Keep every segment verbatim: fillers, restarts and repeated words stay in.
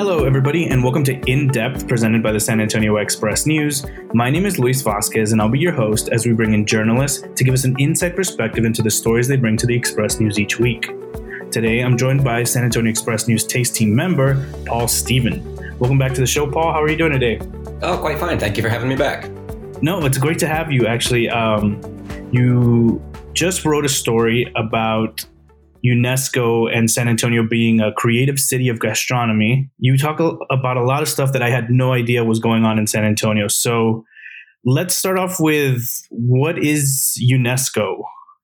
Hello, everybody, and welcome to In Depth, presented by the San Antonio Express News. My name is Luis Vasquez, and I'll be your host as we bring in journalists to give us an inside perspective into the stories they bring to the Express News each week. Today, I'm joined by San Antonio Express News Taste Team member, Paul Stephen. Welcome back to the show, Paul. How are you doing today? Oh, quite fine. Thank you for having me back. No, it's great to have you, actually. Um, you just wrote a story about UNESCO and San Antonio being a creative city of gastronomy. You talk a- about a lot of stuff that I had no idea was going on in San Antonio. So let's start off with, what is UNESCO?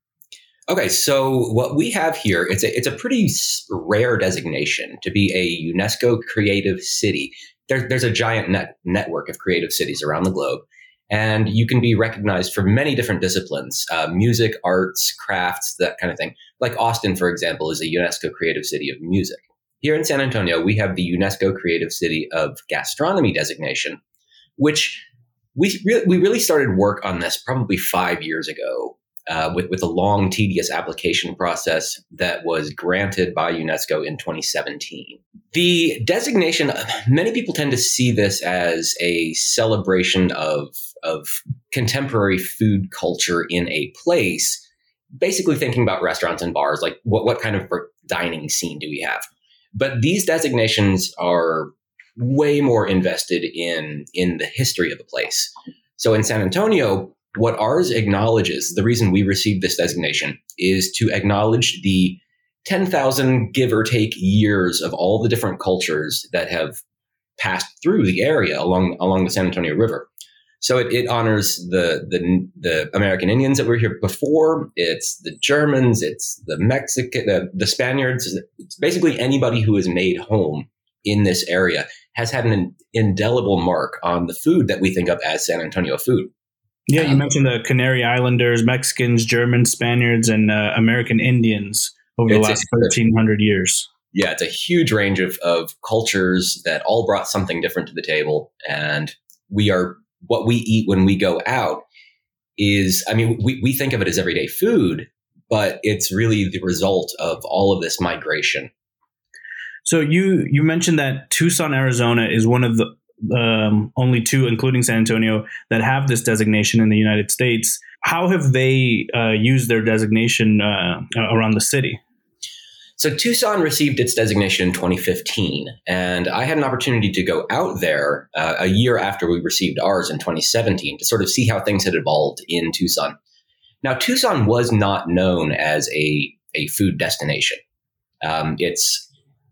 Okay, so what we have here, it's a, it's a pretty rare designation to be a UNESCO creative city. There, there's a giant net, network of creative cities around the globe, and you can be recognized for many different disciplines, uh, music, arts, crafts, that kind of thing. Like Austin, for example, is a UNESCO creative city of music. Here in San Antonio, we have the UNESCO creative city of gastronomy designation, which we, re- we really started work on this probably five years ago. Uh, with, with a long, tedious application process that was granted by UNESCO in twenty seventeen. The designation, many people tend to see this as a celebration of, of contemporary food culture in a place, basically thinking about restaurants and bars, like what, what kind of dining scene do we have? But these designations are way more invested in, in the history of the place. So in San Antonio, what ours acknowledges, the reason we received this designation, is to acknowledge the ten thousand, give or take, years of all the different cultures that have passed through the area along along the San Antonio River. So it, it honors the, the the American Indians that were here before. It's the Germans. It's the Mexican, the, the Spaniards. It's basically anybody who has made home in this area has had an indelible mark on the food that we think of as San Antonio food. Yeah, you mentioned the Canary Islanders, Mexicans, Germans, Spaniards, and uh, American Indians over the last thirteen hundred years. Yeah, it's a huge range of, of cultures that all brought something different to the table. And we are, what we eat when we go out is, I mean, we, we think of it as everyday food, but it's really the result of all of this migration. So you, you mentioned that Tucson, Arizona is one of the Um, only two, including San Antonio, that have this designation in the United States. How have they uh, used their designation uh, around the city? So Tucson received its designation in twenty fifteen, and I had an opportunity to go out there uh, a year after we received ours in twenty seventeen to sort of see how things had evolved in Tucson. Now, Tucson was not known as a, a food destination. Um, it's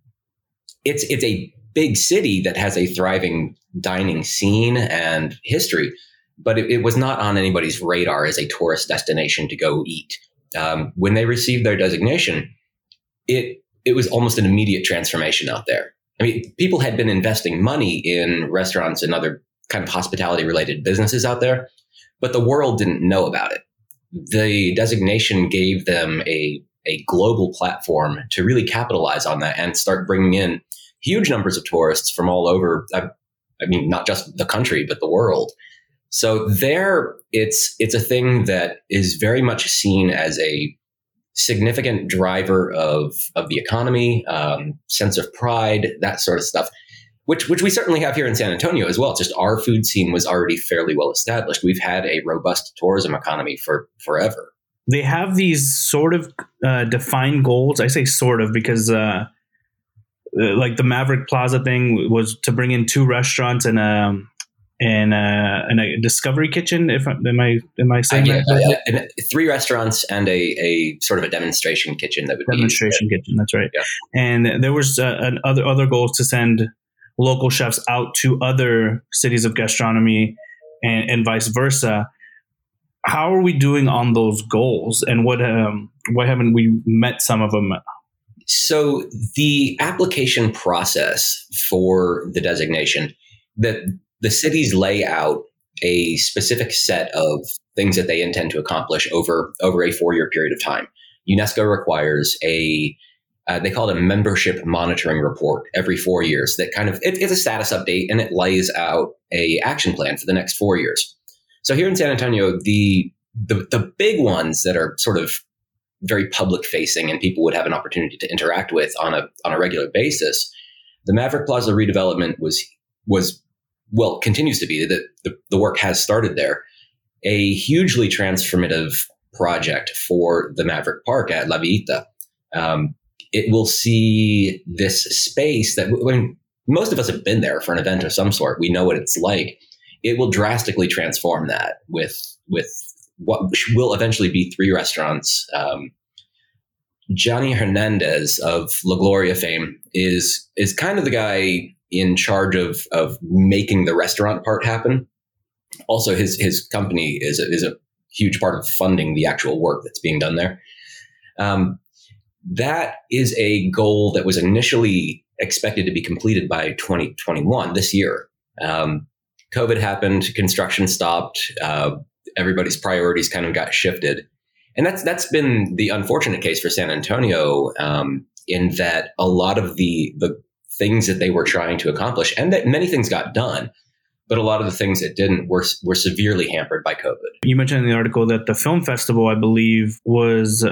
it's it's a big city that has a thriving dining scene and history, but it, it was not on anybody's radar as a tourist destination to go eat. Um, when they received their designation, it it was almost an immediate transformation out there. I mean, people had been investing money in restaurants and other kind of hospitality-related businesses out there, but the world didn't know about it. The designation gave them a, a global platform to really capitalize on that and start bringing in huge numbers of tourists from all over. I, I mean, not just the country, but the world. So there, it's it's a thing that is very much seen as a significant driver of of the economy, um, sense of pride, that sort of stuff, which which we certainly have here in San Antonio as well. Just our food scene was already fairly well established. We've had a robust tourism economy for forever. They have these sort of uh, defined goals. I say sort of because uh, like the Maverick Plaza thing was to bring in two restaurants and a and a, and a Discovery Kitchen. If I, am I am I saying uh, that? Yeah, yeah. Three restaurants and a, a sort of a demonstration kitchen that would demonstration be kitchen. That's right. Yeah. And there was uh, an other other goals to send local chefs out to other cities of gastronomy and, and vice versa. How are we doing on those goals, and what um, why haven't we met some of them? So the application process for the designation, that the cities lay out a specific set of things that they intend to accomplish over, over a four-year period of time. UNESCO requires a, uh, they call it a membership monitoring report every four years that kind of, it, it's a status update, and it lays out a action plan for the next four years. So here in San Antonio, the, the, the big ones that are sort of very public facing and people would have an opportunity to interact with on a, on a regular basis, the Maverick Plaza redevelopment was, was well, continues to be, the, the, the work has started there, a hugely transformative project for the Maverick Park at La Villita. Um, it will see this space that, when most of us have been there for an event of some sort, we know what it's like. It will drastically transform that with, with what will eventually be three restaurants. Um, Johnny Hernandez of La Gloria fame is is kind of the guy in charge of of making the restaurant part happen. Also, his his company is a, is a huge part of funding the actual work that's being done there. Um, that is a goal that was initially expected to be completed by twenty twenty-one, this year. Um, COVID happened, construction stopped, uh, everybody's priorities kind of got shifted. And that's that's been the unfortunate case for San Antonio, um, in that a lot of the the things that they were trying to accomplish, and that many things got done, but a lot of the things that didn't were were severely hampered by COVID. You mentioned in the article that the film festival, I believe, was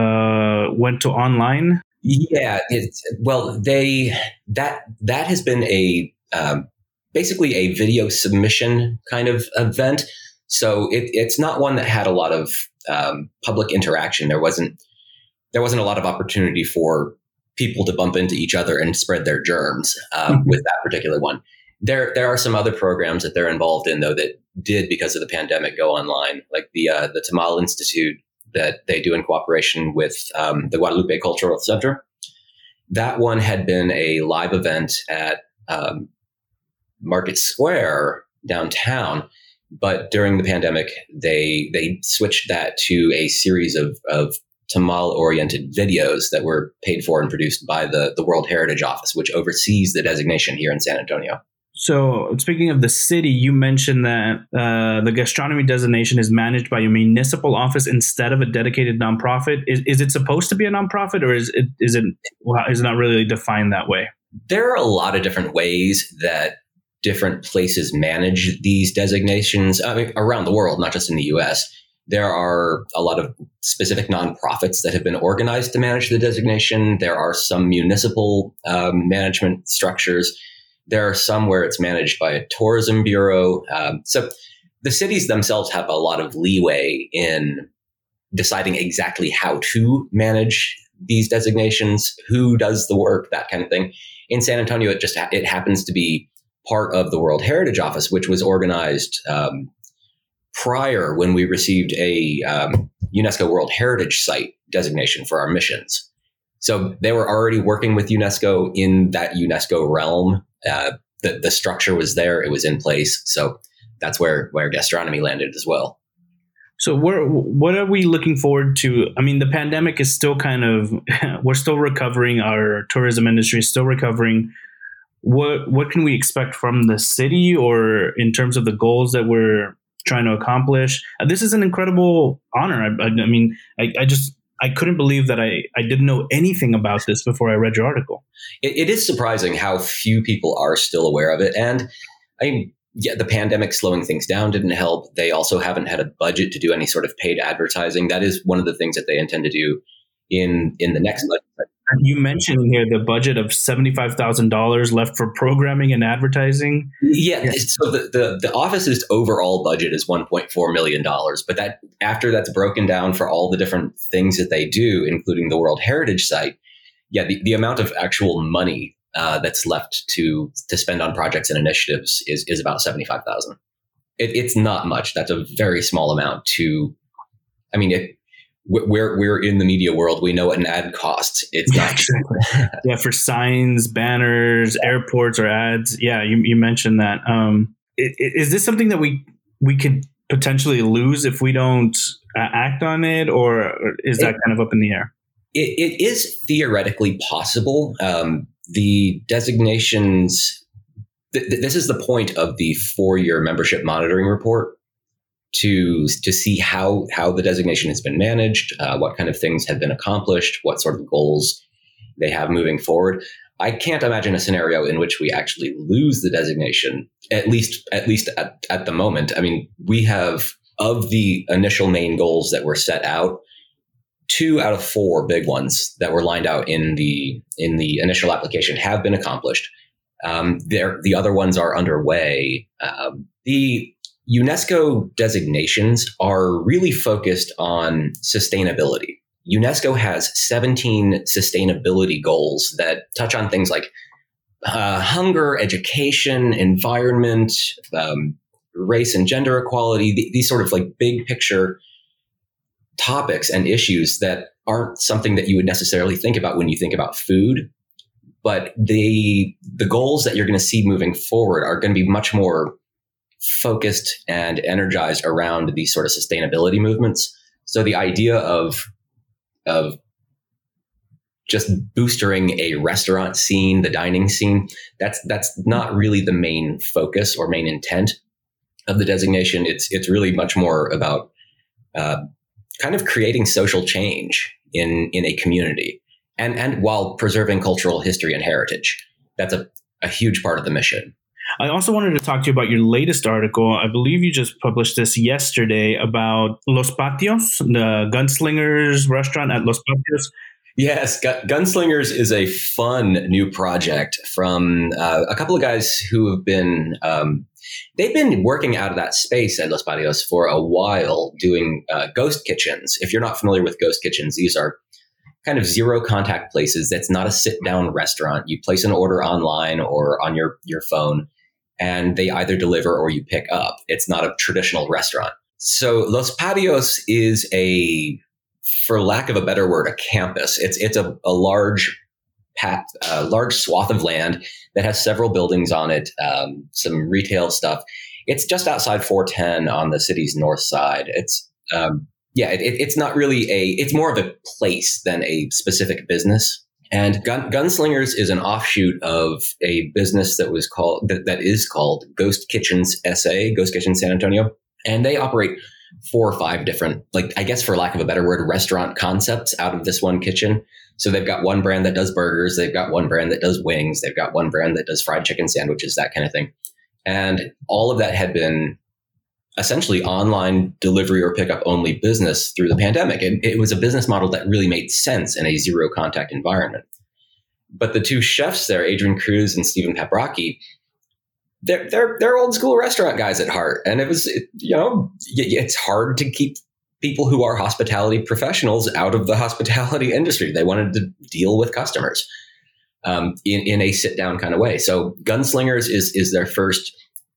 uh, went to online. Yeah, it's, well, they that that has been a um, basically a video submission kind of event. So it, it's not one that had a lot of um, public interaction. There wasn't there wasn't a lot of opportunity for people to bump into each other and spread their germs um, mm-hmm. with that particular one. There there are some other programs that they're involved in, though, that did, because of the pandemic, go online, like the uh, the Tamal Institute that they do in cooperation with um, the Guadalupe Cultural Center. That one had been a live event at um, Market Square downtown. But during the pandemic, they they switched that to a series of, of Tamal-oriented videos that were paid for and produced by the, the World Heritage Office, which oversees the designation here in San Antonio. So speaking of the city, you mentioned that uh, the gastronomy designation is managed by a municipal office instead of a dedicated nonprofit. Is, is it supposed to be a nonprofit, or is it is it is it not really defined that way? There are a lot of different ways that different places manage these designations, I mean, around the world, not just in the U S. There are a lot of specific nonprofits that have been organized to manage the designation. There are some municipal um, management structures. There are some where it's managed by a tourism bureau. Um, so the cities themselves have a lot of leeway in deciding exactly how to manage these designations, who does the work, that kind of thing. In San Antonio, it just ha- it happens to be part of the World Heritage Office, which was organized um, prior, when we received a um, UNESCO World Heritage Site designation for our missions. So they were already working with UNESCO in that UNESCO realm. Uh, the, the structure was there. It was in place. So that's where, where gastronomy landed as well. So we're, what are we looking forward to? I mean, the pandemic is still kind of, we're still recovering. Our tourism industry is still recovering. What what can we expect from the city, or in terms of the goals that we're trying to accomplish? Uh, this is an incredible honor. I, I, I mean, I, I just I couldn't believe that I, I didn't know anything about this before I read your article. It, it is surprising how few people are still aware of it. And I mean, yeah, the pandemic slowing things down didn't help. They also haven't had a budget to do any sort of paid advertising. That is one of the things that they intend to do in in the next budget. You mentioned here the budget of seventy-five thousand dollars left for programming and advertising. Yeah, yeah. So the, the, the office's overall budget is one point four million dollars. But that after that's broken down for all the different things that they do, including the World Heritage Site, yeah, the, the amount of actual money uh, that's left to to spend on projects and initiatives is, is about seventy-five thousand dollars. It, it's not much. That's a very small amount to, I mean, it, We're we're in the media world. We know what an ad costs. It's not exactly. Yeah, for signs, banners, airports, or ads. Yeah, you you mentioned that. Um, it, it, is this something that we we could potentially lose if we don't uh, act on it, or, or is that it, kind of up in the air? It, it is theoretically possible. Um, the designations. Th- th- this is the point of the four-year membership monitoring report. To to see how how the designation has been managed, uh, what kind of things have been accomplished, what sort of goals they have moving forward. I can't imagine a scenario in which we actually lose the designation, at least at least at, at the moment. I mean, we have, of the initial main goals that were set out, two out of four big ones that were lined out in the in the initial application have been accomplished. Um, there, the other ones are underway. Um, the UNESCO designations are really focused on sustainability. UNESCO has seventeen sustainability goals that touch on things like uh, hunger, education, environment, um, race and gender equality, th- these sort of like big picture topics and issues that aren't something that you would necessarily think about when you think about food. But the the goals that you're going to see moving forward are going to be much more focused and energized around these sort of sustainability movements. So the idea of of just boostering a restaurant scene, the dining scene, that's that's not really the main focus or main intent of the designation. It's it's really much more about uh, kind of creating social change in in a community, and and while preserving cultural history and heritage. That's a, a huge part of the mission. I also wanted to talk to you about your latest article. I believe you just published this yesterday about Los Patios, the Gunslingers restaurant at Los Patios. Yes, Gunslingers is a fun new project from uh, a couple of guys who have been, um, they've been working out of that space at Los Patios for a while doing uh, ghost kitchens. If you're not familiar with ghost kitchens, these are kind of zero contact places. That's not a sit down restaurant. You place an order online or on your, your phone, and they either deliver or you pick up. It's not a traditional restaurant. So Los Patios is a, for lack of a better word, a campus. It's it's a, a large pat, uh, large swath of land that has several buildings on it, um, some retail stuff. It's just outside four ten on the city's north side. It's um, yeah, it, it's not really a. It's more of a place than a specific business. And Gun, Gunslingers is an offshoot of a business that was called that, that is called Ghost Kitchens S A, Ghost Kitchens San Antonio, and they operate four or five different, like I guess for lack of a better word, restaurant concepts out of this one kitchen. So they've got one brand that does burgers, they've got one brand that does wings, they've got one brand that does fried chicken sandwiches, that kind of thing. And all of that had been essentially online delivery or pickup only business through the pandemic. And it was a business model that really made sense in a zero contact environment. But the two chefs there, Adrian Cruz and Stephen Paprocki, they're, they're, they're old school restaurant guys at heart. And it was, it, you know, it's hard to keep people who are hospitality professionals out of the hospitality industry. They wanted to deal with customers um, in, in a sit down kind of way. So Gunslingers is, is their first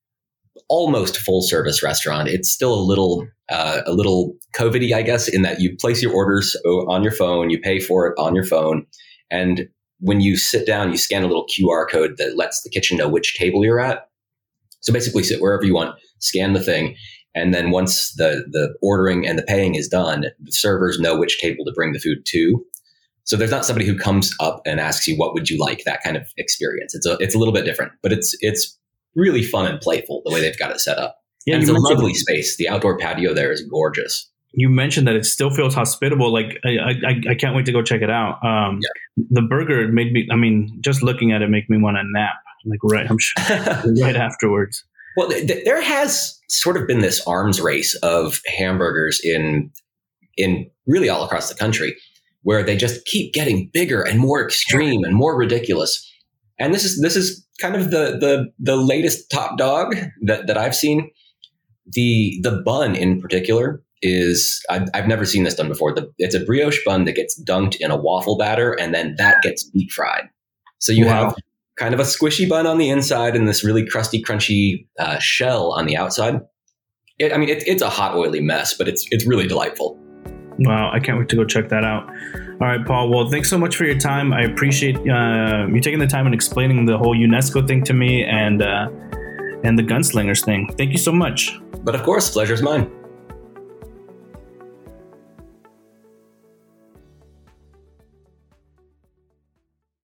almost full service restaurant. It's still a little, uh, a little COVID-y, I guess, in that you place your orders on your phone, you pay for it on your phone. And when you sit down, you scan a little Q R code that lets the kitchen know which table you're at. So basically sit wherever you want, scan the thing. And then once the, the ordering and the paying is done, the servers know which table to bring the food to. So there's not somebody who comes up and asks you, what would you like? That kind of experience. It's a, it's a little bit different, but it's, it's really fun and playful the way they've got it set up. Yeah, and it's a lovely space. The outdoor patio there is gorgeous. You mentioned that it still feels hospitable. Like I, I, I can't wait to go check it out. Um, yeah. The burger made me, I mean, just looking at it made me want to nap. Like right, I'm sure right afterwards. Well, th- there has sort of been this arms race of hamburgers in in really all across the country, where they just keep getting bigger and more extreme and more ridiculous. And this is this is kind of the the the latest top dog that, that I've seen. The the bun in particular is I've, I've never seen this done before. The, it's a brioche bun that gets dunked in a waffle batter, and then that gets deep fried. So you wow. have kind of a squishy bun on the inside and this really crusty, crunchy uh, shell on the outside. It, I mean, it, it's a hot, oily mess, but it's it's really delightful. Wow, I can't wait to go check that out. All right, Paul. Well, thanks so much for your time. I appreciate uh, you taking the time and explaining the whole UNESCO thing to me and uh, and the Gunslingers thing. Thank you so much. But of course, pleasure's mine.